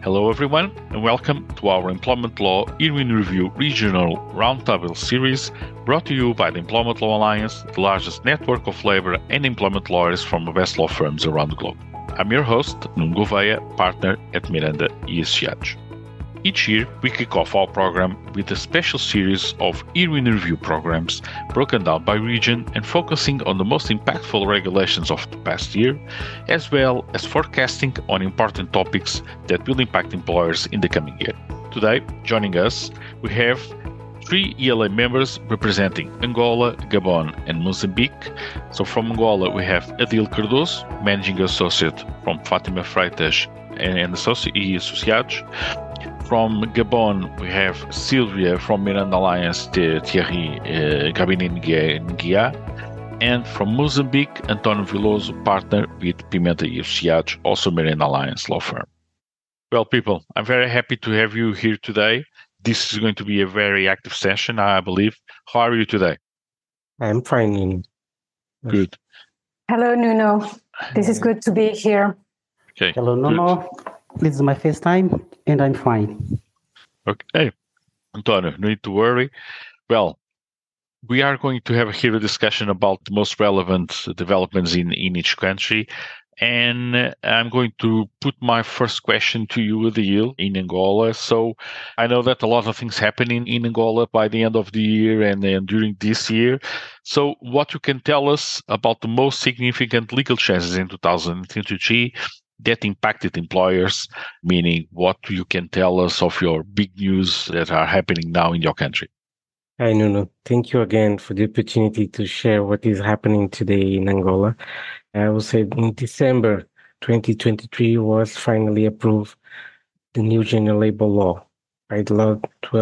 Hello everyone, and welcome to our Employment Law Year in Review Regional Roundtable Series, brought to you by the Employment Law Alliance, the largest network of labor and employment lawyers from the best law firms around the globe. I'm your host, Nuno Gouveia, partner at Miranda e Associados. Each year, we kick off our program with a special series of Year in Review programs broken down by region and focusing on the most impactful regulations of the past year, as well as forecasting on important topics that will impact employers in the coming year. Today, joining us, we have 3 ELA members representing Angola, Gabon, and Mozambique. So from Angola, we have Adil Cardoso, Managing Associate from Fátima Freitas and Associados. From Gabon, we have Sylvia from Miranda Alliance, Thierry Gabinet Nguia. And from Mozambique, António Veloso, partner with Pimenta e Associados, also Miranda Alliance law firm. Well, people, I'm very happy to have you here today. This is going to be a very active session, I believe. How are you today? I'm fine, Nuno. Good. Hello, Nuno. This is good to be here. Okay. Hello, Nuno. This is my first time, and I'm fine. Okay. António, no need to worry. Well, we are going to have here a discussion about the most relevant developments in each country. And I'm going to put my first question to you, Adil, in Angola. So I know that a lot of things happening in Angola by the end of the year and during this year. So what you can tell us about the most significant legal changes in 2023 that impacted employers, meaning what you can tell us of your big news that are happening now in your country. Hi, Nuno. Thank you again for the opportunity to share what is happening today in Angola. I will say in December 2023 was finally approved the new general labor law by the law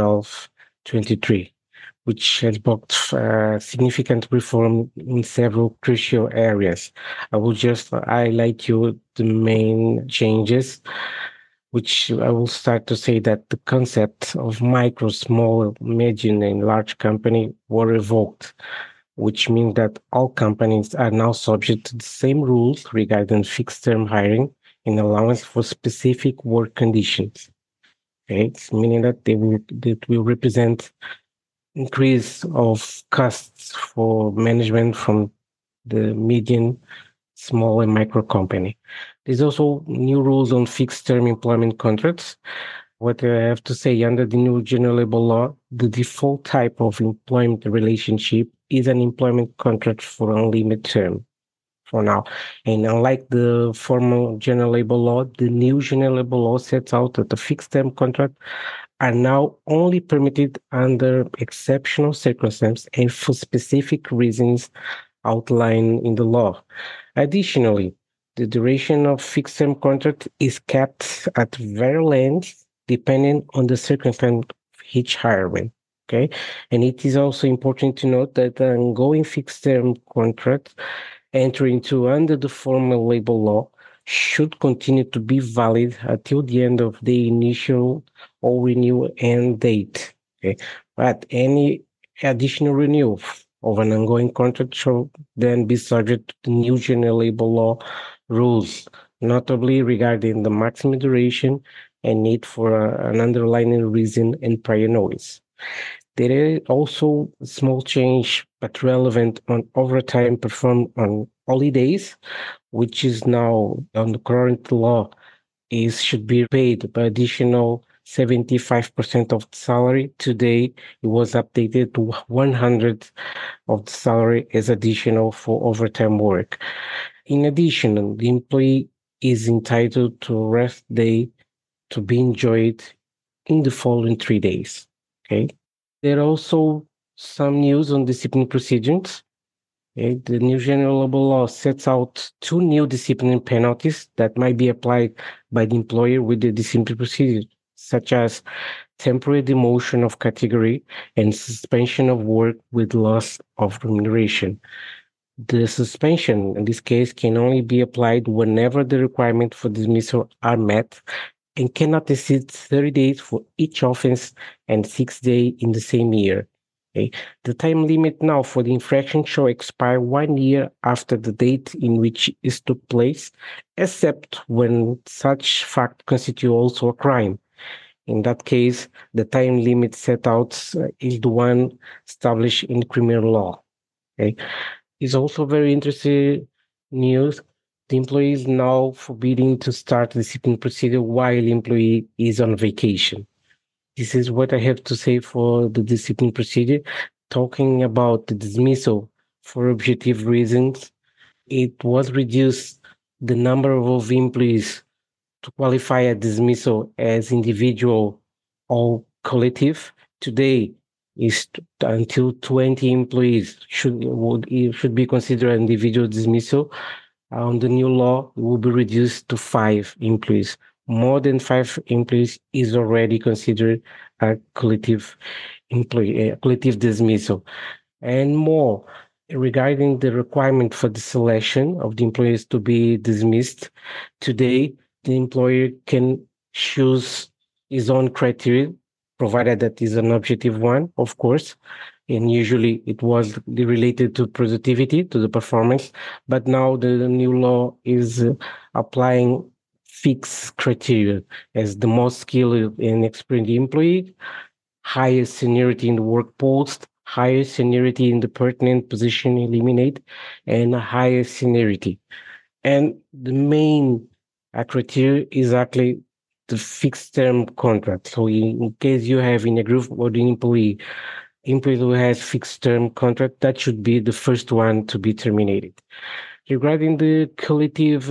1223, which has brought significant reform in several crucial areas. I will just highlight you the main changes, which I will start to say that the concept of micro, small, medium, and large company were revoked, which means that all companies are now subject to the same rules regarding fixed-term hiring and allowance for specific work conditions. Okay, it's meaning that that will represent increase of costs for management from the medium, small, and micro company. There's also new rules on fixed-term employment contracts. What I have to say, under the new general labor law, the default type of employment relationship is an employment contract for unlimited term for now. And unlike the former general labor law, the new general labor law sets out that the fixed-term contract are now only permitted under exceptional circumstances and for specific reasons outlined in the law. Additionally, the duration of fixed-term contract is capped at various lengths depending on the circumstance of each hiring. Okay, and it is also important to note that the ongoing fixed-term contract entering into under the formal labor law should continue to be valid until the end of the initial or renewal end date. Okay, but any additional renewal of an ongoing contract shall then be subject to the new general labor law rules, notably regarding the maximum duration and need for an underlying reason and prior notice. There is also a small change, but relevant, on overtime performed on holidays, which is now on the current law should be paid by additional 75% of the salary. Today, it was updated to 100 of the salary as additional for overtime work. In addition, the employee is entitled to a rest day to be enjoyed in the following 3 days. Okay. There are also some news on discipline procedures. Okay. The new general labor law sets out 2 new discipline penalties that might be applied by the employer with the discipline procedure, such as temporary demotion of category and suspension of work with loss of remuneration. The suspension, in this case, can only be applied whenever the requirements for dismissal are met and cannot exceed 30 days for each offense and 6 days in the same year. Okay? The time limit now for the infraction shall expire 1 year after the date in which it took place, except when such fact constitutes also a crime. In that case, the time limit set out is the one established in criminal law. Okay? It's also very interesting news. The employee is now forbidden to start discipline procedure while the employee is on vacation. This is what I have to say for the discipline procedure. Talking about the dismissal for objective reasons, it was reduced the number of employees to qualify a dismissal as individual or collective. Today is until 20 employees should be considered individual dismissal. On the new law, it will be reduced to 5 employees. More than 5 employees is already considered a collective collective dismissal. And more regarding the requirement for the selection of the employees to be dismissed, today the employer can choose his own criteria, provided that is an objective one, of course. And usually it was related to productivity, to the performance. But now the new law is applying fixed criteria as the most skilled and experienced employee, higher seniority in the work post, higher seniority in the pertinent position eliminate, and a higher seniority. And the main criteria is actually the fixed term contract. So in case you have in a group or the employee who has fixed term contract, that should be the first one to be terminated. Regarding the collective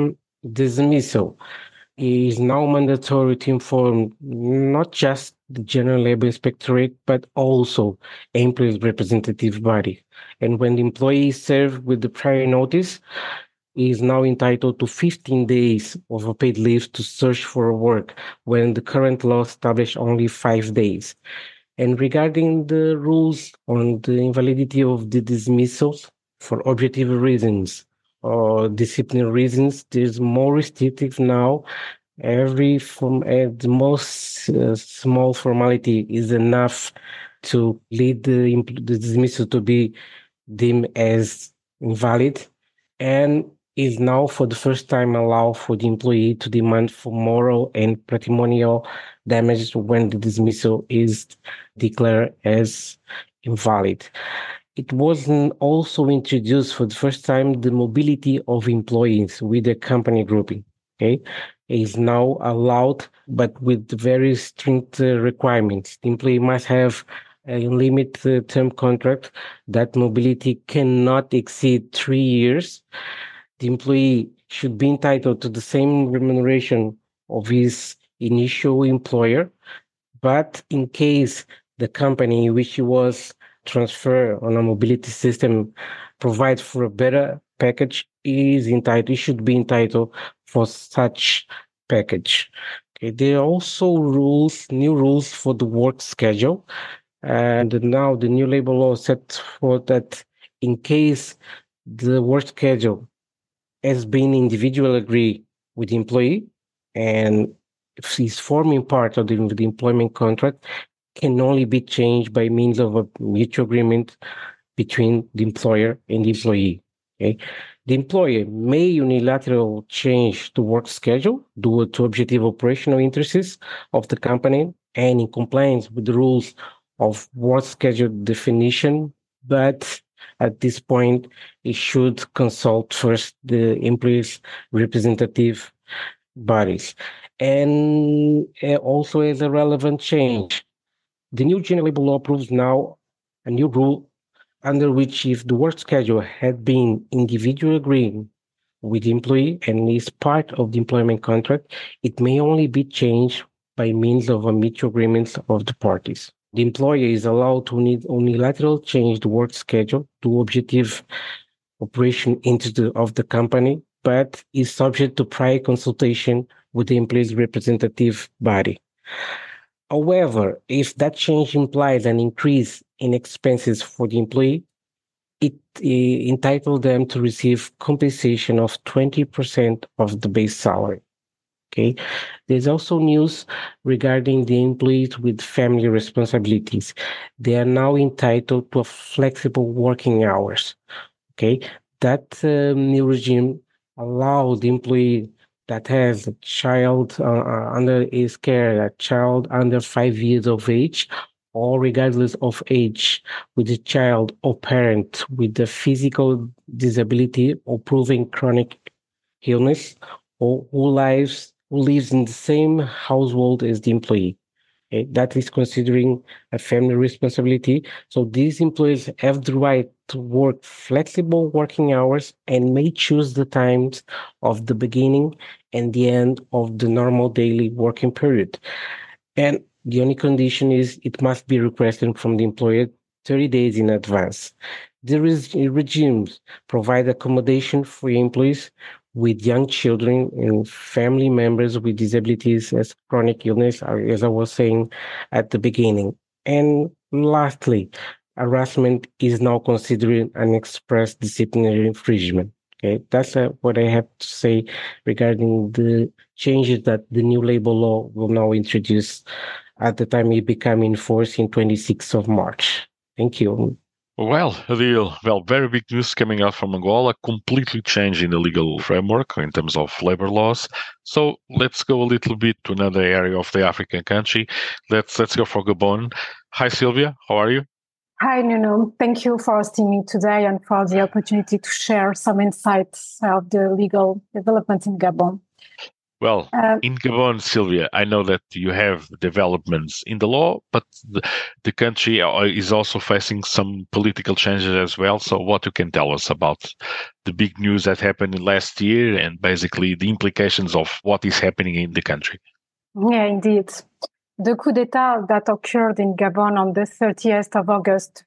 dismissal, it is now mandatory to inform not just the General Labor Inspectorate, but also employees' representative body. And when the employee is served with the prior notice, he is now entitled to 15 days of a paid leave to search for work, when the current law establishes only 5 days. And regarding the rules on the invalidity of the dismissals for objective reasons or disciplinary reasons, there's more restrictive now. The most small formality is enough to lead the dismissal to be deemed as invalid, and is now for the first time allow for the employee to demand for moral and patrimonial damage when the dismissal is declared as invalid. It was also introduced for the first time the mobility of employees with the company grouping. Okay, is now allowed, but with very strict requirements. The employee must have a limited term contract. That mobility cannot exceed 3 years. The employee should be entitled to the same remuneration of his initial employer, but in case the company in which he was transferred on a mobility system provides for a better package, he should be entitled for such package. Okay, there are also new rules for the work schedule. And now the new labor law sets forth that in case the work schedule has been individually agreed with the employee and if he's forming part of the employment contract, can only be changed by means of a mutual agreement between the employer and the employee. Okay? The employer may unilaterally change the work schedule due to objective operational interests of the company and in compliance with the rules of work schedule definition, but at this point, it should consult first the employees' representative bodies. And also as a relevant change, the new General Labor Law approves now a new rule under which if the work schedule had been individually agreed with the employee and is part of the employment contract, it may only be changed by means of a mutual agreement of the parties. The employer is allowed to unilaterally change the work schedule to objective operation of the company, but is subject to prior consultation with the employee's representative body. However, if that change implies an increase in expenses for the employee, it entitles them to receive compensation of 20% of the base salary. Okay. There's also news regarding the employees with family responsibilities. They are now entitled to a flexible working hours. Okay. That new regime allows the employee that has a child under his care, a child under 5 years of age, or regardless of age, with a child or parent with a physical disability or proving chronic illness, or who lives in the same household as the employee. Okay, that is considering a family responsibility. So these employees have the right to work flexible working hours and may choose the times of the beginning and the end of the normal daily working period. And the only condition is it must be requested from the employer 30 days in advance. The regimes provide accommodation for employees with young children and family members with disabilities as chronic illness, as I was saying at the beginning. And lastly, harassment is now considered an express disciplinary infringement. Okay, that's what I have to say regarding the changes that the new labor law will now introduce at the time it became in force in 26th of March. Thank you. Well, Adil, very big news coming out from Angola, completely changing the legal framework in terms of labor laws. So let's go a little bit to another area of the African country. Let's go for Gabon. Hi, Sylvia. How are you? Hi, Nuno. Thank you for hosting me today and for the opportunity to share some insights of the legal development in Gabon. Well, in Gabon, Sylvia, I know that you have developments in the law, but the country is also facing some political changes as well. So what you can tell us about the big news that happened last year and basically the implications of what is happening in the country? Yeah, indeed. The coup d'etat that occurred in Gabon on the 30th of August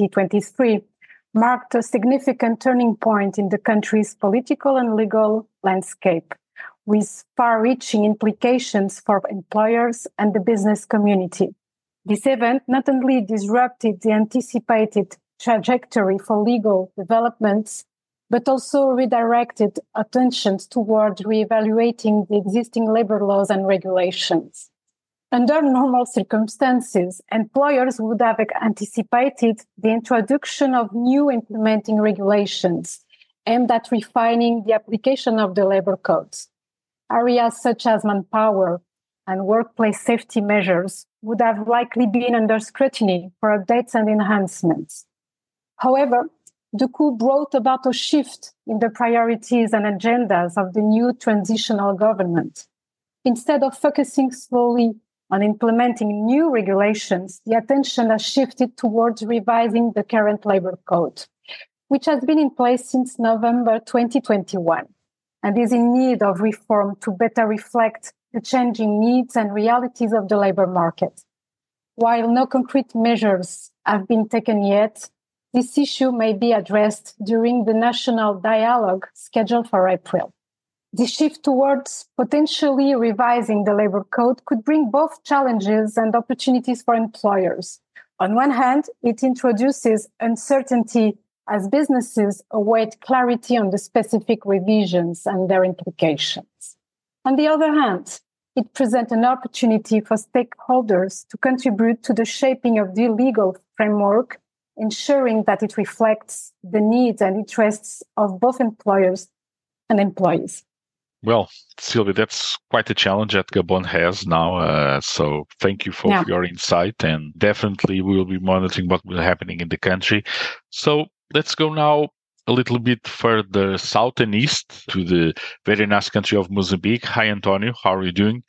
2023 marked a significant turning point in the country's political and legal landscape, with far-reaching implications for employers and the business community. This event not only disrupted the anticipated trajectory for legal developments, but also redirected attention toward reevaluating the existing labor laws and regulations. Under normal circumstances, employers would have anticipated the introduction of new implementing regulations aimed at refining the application of the labor codes. Areas such as manpower and workplace safety measures would have likely been under scrutiny for updates and enhancements. However, the coup brought about a shift in the priorities and agendas of the new transitional government. Instead of focusing solely on implementing new regulations, the attention has shifted towards revising the current labor code, which has been in place since November 2021 and is in need of reform to better reflect the changing needs and realities of the labor market. While no concrete measures have been taken yet, this issue may be addressed during the national dialogue scheduled for April. The shift towards potentially revising the labor code could bring both challenges and opportunities for employers. On one hand, it introduces uncertainty as businesses await clarity on the specific revisions and their implications. On the other hand, it presents an opportunity for stakeholders to contribute to the shaping of the legal framework, ensuring that it reflects the needs and interests of both employers and employees. Well, Sylvia, that's quite a challenge that Gabon has now. So thank you for your insight, and definitely we will be monitoring what will be happening in the country. So let's go now a little bit further south and east to the very nice country of Mozambique. Hi, Antonio. How are you doing?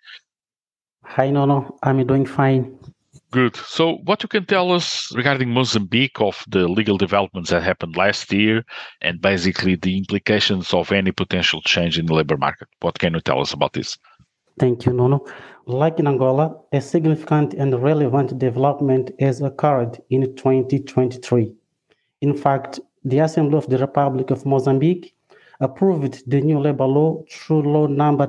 Hi, Nuno. I'm doing fine. Good. So what you can tell us regarding Mozambique of the legal developments that happened last year and basically the implications of any potential change in the labor market? What can you tell us about this? Thank you, Nuno. Like in Angola, a significant and relevant development has occurred in 2023. In fact, the Assembly of the Republic of Mozambique approved the new labor law through Law number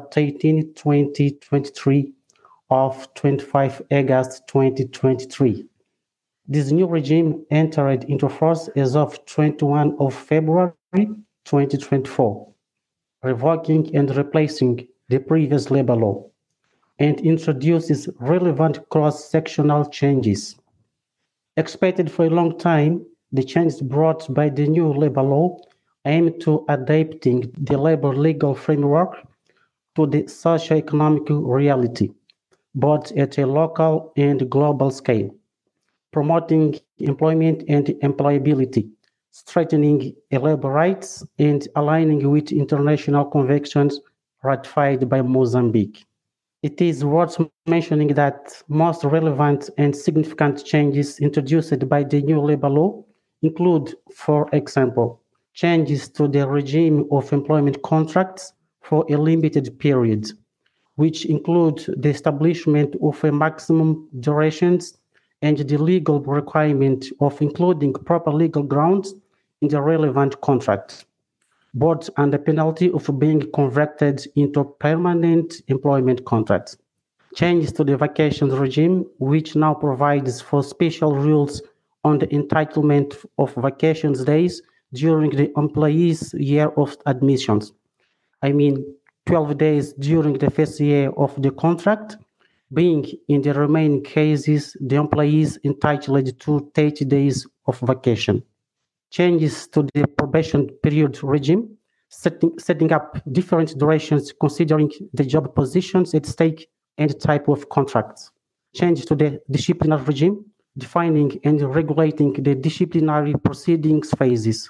13/2023 of 25 August 2023. This new regime entered into force as of 21 of February 2024, revoking and replacing the previous labor law and introduces relevant cross-sectional changes. Expected for a long time, the changes brought by the new labor law aim to adapting the labor legal framework to the socio-economic reality, both at a local and global scale, promoting employment and employability, strengthening labor rights, and aligning with international conventions ratified by Mozambique. It is worth mentioning that most relevant and significant changes introduced by the new labor law include, for example, changes to the regime of employment contracts for a limited period, which include the establishment of a maximum durations and the legal requirement of including proper legal grounds in the relevant contract, both under penalty of being converted into permanent employment contracts. Changes to the vacations regime, which now provides for special rules on the entitlement of vacations days during the employee's year of admissions. 12 days during the first year of the contract, being in the remaining cases, the employees entitled to 30 days of vacation. Changes to the probation period regime, setting up different durations considering the job positions at stake and type of contracts. Changes to the disciplinary regime, defining and regulating the disciplinary proceedings phases.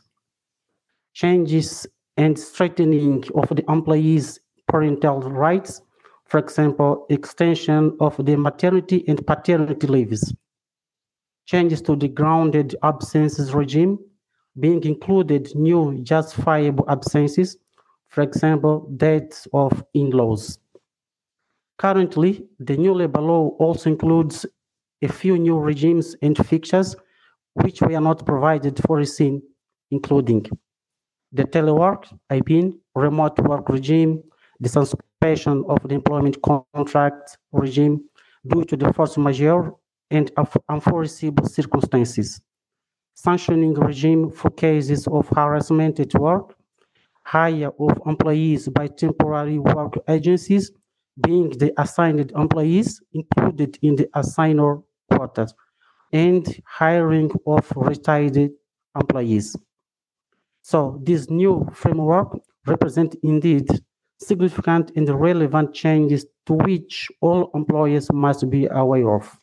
Changes and strengthening of the employees' parental rights, for example, extension of the maternity and paternity leaves. Changes to the grounded absences regime, being included new justifiable absences, for example, deaths of in-laws. Currently, the new labor law also includes a few new regimes and fixtures which were not provided for a scene, including the telework, remote work regime, the suspension of the employment contract regime due to the force majeure and unforeseeable circumstances, sanctioning regime for cases of harassment at work, hire of employees by temporary work agencies, being the assigned employees included in the assigner quotas, and hiring of retired employees. So this new framework represents indeed significant and relevant changes to which all employers must be aware of.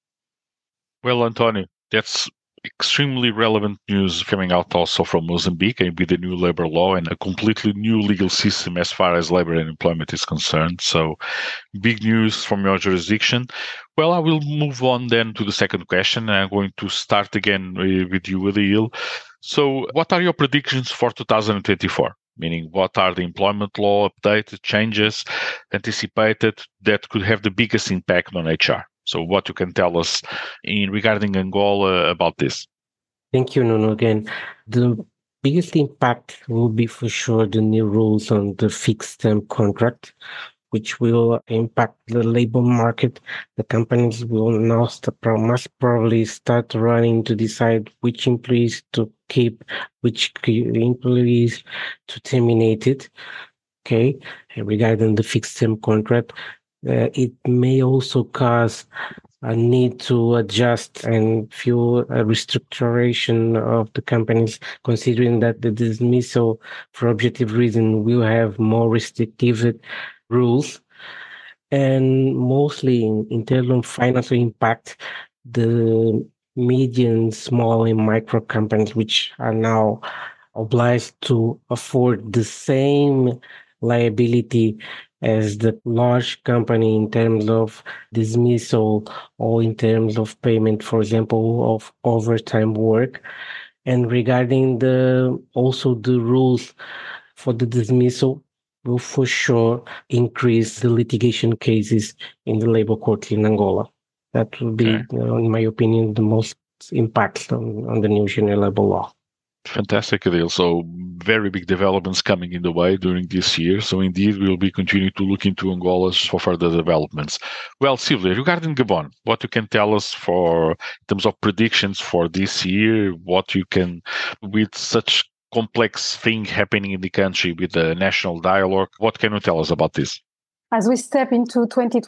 Well, Antonio, that's extremely relevant news coming out also from Mozambique and with the new labor law and a completely new legal system as far as labor and employment is concerned. So big news from your jurisdiction. Well, I will move on then to the second question. I'm going to start again with you, Adil. So what are your predictions for 2024? Meaning, what are the employment law updated changes anticipated that could have the biggest impact on HR? So what you can tell us regarding Angola about this? Thank you, Nuno, again. The biggest impact will be for sure the new rules on the fixed term contract, which will impact the labor market. The companies will now must probably start running to decide which employees to keep, which employees to terminate it. Okay, regarding the fixed term contract, it may also cause a need to adjust and fuel a restructuration of the companies, considering that the dismissal for objective reason will have more restrictive rules. And mostly in terms of financial impact, the medium, small, and micro companies, which are now obliged to afford the same liability as the large company in terms of dismissal or in terms of payment, for example, of overtime work. And regarding also the rules for the dismissal will for sure increase the litigation cases in the labor court in Angola. That will be, in my opinion, the most impact on the new general labor law. Fantastic, Adil. So very big developments coming in the way during this year. So indeed, we'll be continuing to look into Angola for further developments. Well, Silvia, regarding Gabon, what you can tell us in terms of predictions for this year, what you can, with such complex thing happening in the country with the national dialogue, what can you tell us about this? As we step into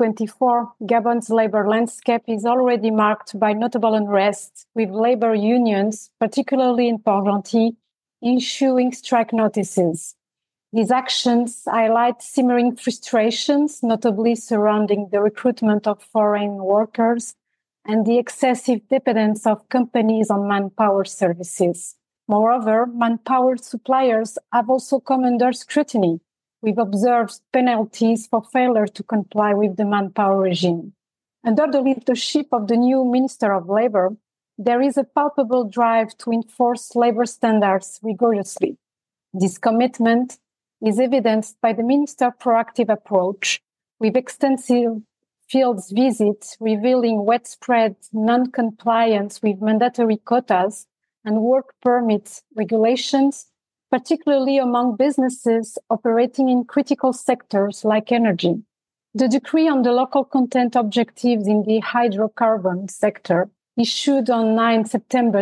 2024, Gabon's labor landscape is already marked by notable unrest, with labor unions, particularly in Port-Gentil, issuing strike notices. These actions highlight simmering frustrations, notably surrounding the recruitment of foreign workers and the excessive dependence of companies on manpower services. Moreover, manpower suppliers have also come under scrutiny. We've observed penalties for failure to comply with the manpower regime. Under the leadership of the new Minister of Labour, there is a palpable drive to enforce labor standards rigorously. This commitment is evidenced by the minister's proactive approach, with extensive field visits revealing widespread non-compliance with mandatory quotas and work permit regulations, particularly among businesses operating in critical sectors like energy. The decree on the local content objectives in the hydrocarbon sector, issued on 9 September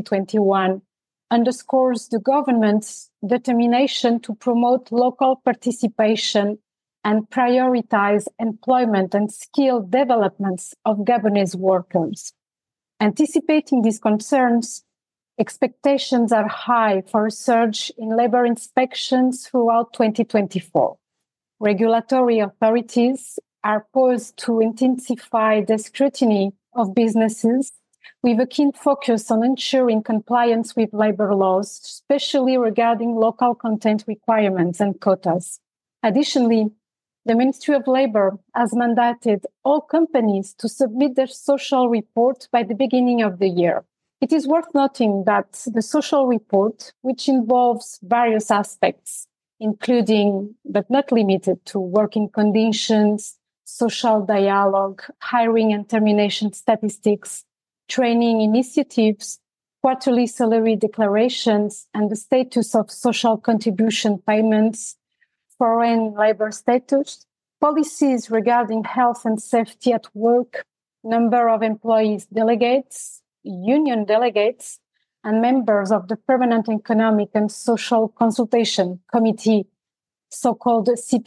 2021, underscores the government's determination to promote local participation and prioritize employment and skill developments of Gabonese workers. Anticipating these concerns, expectations are high for a surge in labor inspections throughout 2024. Regulatory authorities are poised to intensify the scrutiny of businesses with a keen focus on ensuring compliance with labor laws, especially regarding local content requirements and quotas. Additionally, the Ministry of Labour has mandated all companies to submit their social report by the beginning of the year. It is worth noting that the social report, which involves various aspects, including but not limited to working conditions, social dialogue, hiring and termination statistics, training initiatives, quarterly salary declarations, and the status of social contribution payments, foreign labor status, policies regarding health and safety at work, number of employees delegates, union delegates, and members of the Permanent Economic and Social Consultation Committee, so-called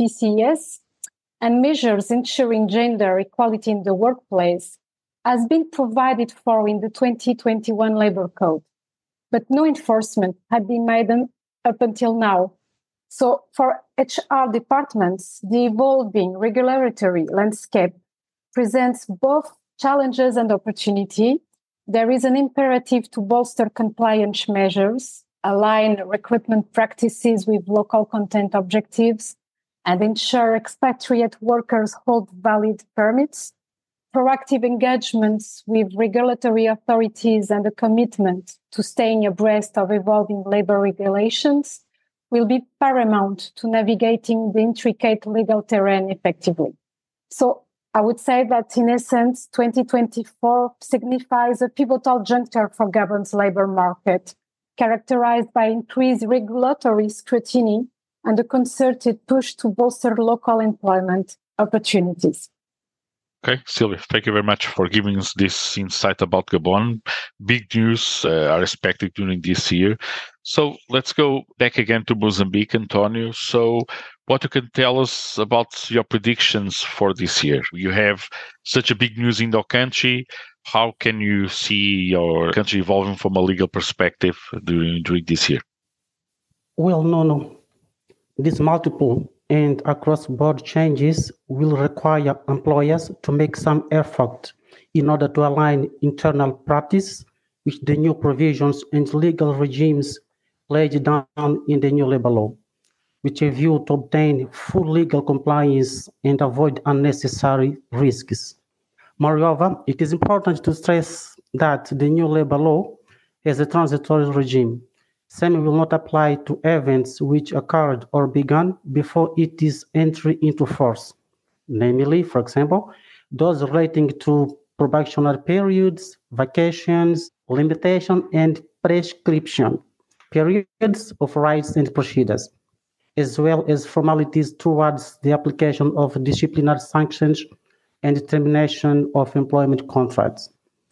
CPCS, and measures ensuring gender equality in the workplace, has been provided for in the 2021 Labour Code, but no enforcement had been made up until now. So for HR departments, the evolving regulatory landscape presents both challenges and opportunity. There is an imperative to bolster compliance measures, align recruitment practices with local content objectives, and ensure expatriate workers hold valid permits. Proactive engagements with regulatory authorities and a commitment to staying abreast of evolving labor regulations will be paramount to navigating the intricate legal terrain effectively. So I would say that in essence, 2024 signifies a pivotal juncture for Gabon's labor market, characterized by increased regulatory scrutiny and a concerted push to bolster local employment opportunities. Okay, Sylvia, thank you very much for giving us this insight about Gabon. Big news are expected during this year. So let's go back again to Mozambique, Antonio. So what you can tell us about your predictions for this year? You have such a big news in the country. How can you see your country evolving from a legal perspective during this year? Well, no. These multiple and across-board changes will require employers to make some effort in order to align internal practice with the new provisions and legal regimes laid down in the new labor law, with a view to obtain full legal compliance and avoid unnecessary risks. Moreover, it is important to stress that the new labor law has a transitory regime. Same will not apply to events which occurred or began before its entry into force, namely, for example, those relating to probationary periods, vacations, limitation, and prescription, periods of rights and procedures, as well as formalities towards the application of disciplinary sanctions and termination of employment contracts.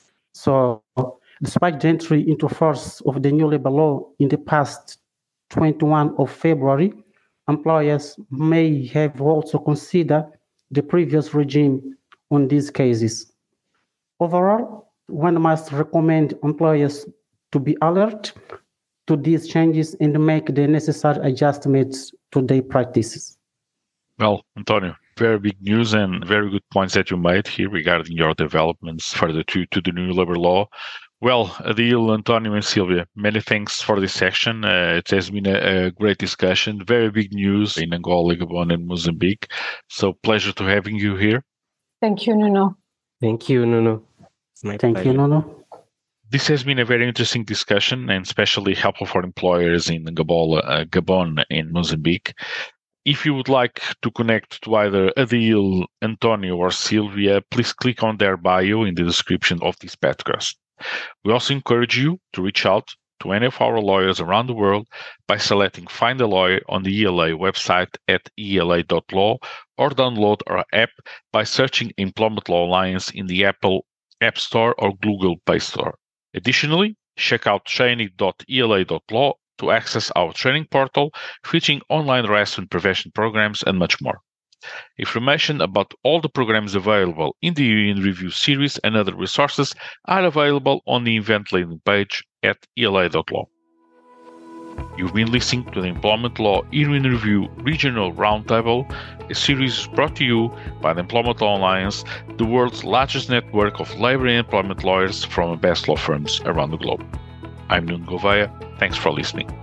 So, despite the entry into force of the new labor law in the past 21 of February, employers may have also considered the previous regime on these cases. Overall, one must recommend employers to be alert to these changes and make the necessary adjustments to their practices. Well, Antonio, very big news and very good points that you made here regarding your developments further to the new labor law. Well, Adil, Antonio, and Silvia, many thanks for this section. It has been a great discussion, very big news in Angola, Gabon, and Mozambique. So, pleasure to having you here. Thank you, Nuno. Thank you, Nuno. Thank you, Nuno. This has been a very interesting discussion and especially helpful for employers in Angola, Gabon, and Mozambique. If you would like to connect to either Adil, Antonio, or Silvia, please click on their bio in the description of this podcast. We also encourage you to reach out to any of our lawyers around the world by selecting Find a Lawyer on the ELA website at ela.law or download our app by searching Employment Law Alliance in the Apple App Store or Google Play Store. Additionally, check out training.ela.law to access our training portal featuring online harassment prevention programs and much more. Information about all the programs available in the Union Review series and other resources are available on the event landing page at ela.law. You've been listening to the Employment Law Union Review Regional Roundtable, a series brought to you by the Employment Law Alliance, the world's largest network of labor and employment lawyers from the best law firms around the globe. I'm Nuno Gouveia. Thanks for listening.